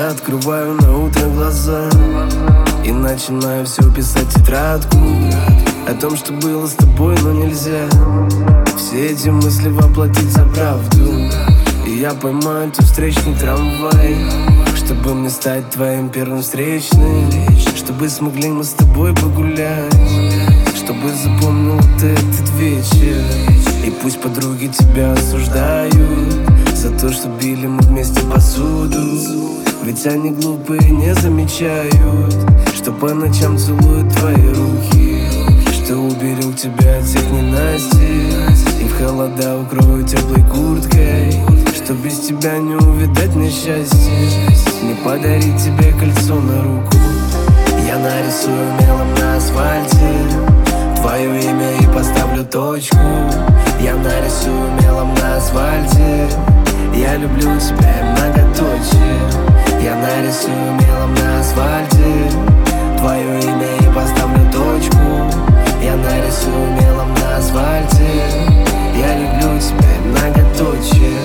Я открываю на утро глаза и начинаю все писать в тетрадку о том, что было с тобой, но нельзя все эти мысли воплотить за правду. И я поймаю тот встречный трамвай, чтобы мне стать твоим первым встречным, чтобы смогли мы с тобой погулять, чтобы запомнил ты этот вечер. И пусть подруги тебя осуждают за то, что били мы вместе посуду, ведь они глупые не замечают, что по ночам целуют твои руки, что уберег тебя от всех ненастий и в холода укрою теплой курткой, что без тебя не увидать мне счастья, не подарить тебе кольцо на руку. Я нарисую мелом на асфальте твое имя и поставлю точку. Я нарисую мелом на асфальте я люблю тебя и многоточие. Я нарисую мелом на асфальте твое имя и поставлю точку. Я нарисую мелом на асфальте я люблю тебя и многоточие.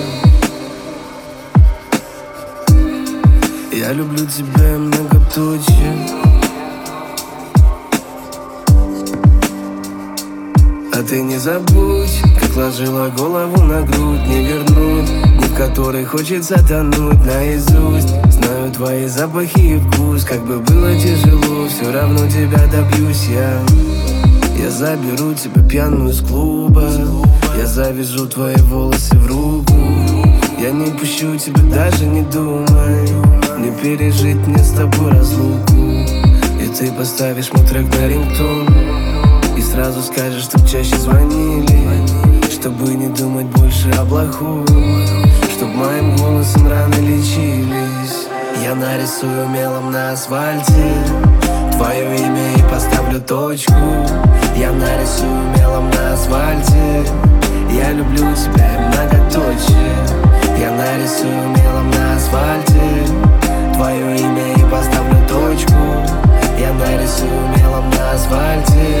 Я люблю тебя и многоточие. А ты не забудь, как ложила голову на грудь, не вернуть, дни, в которой хочется тонуть наизусть. Знаю твои запахи и вкус, как бы было тяжело, все равно тебя добьюсь я. Я заберу тебя пьяную с клуба, я завяжу твои волосы в руку. Я не пущу тебя, даже не думай, не пережить мне с тобой разлуку. И ты поставишь мой трек на рингтон и сразу скажешь, чтоб чаще звонили, чтобы не думать больше о плохом, чтоб моим голосом раны лечились. Я нарисую мелом на асфальте твое имя и поставлю точку. Я нарисую мелом на асфальте я люблю тебя и многоточие. Я нарисую мелом на асфальте твое имя и поставлю точку. Я нарисую мелом на асфальте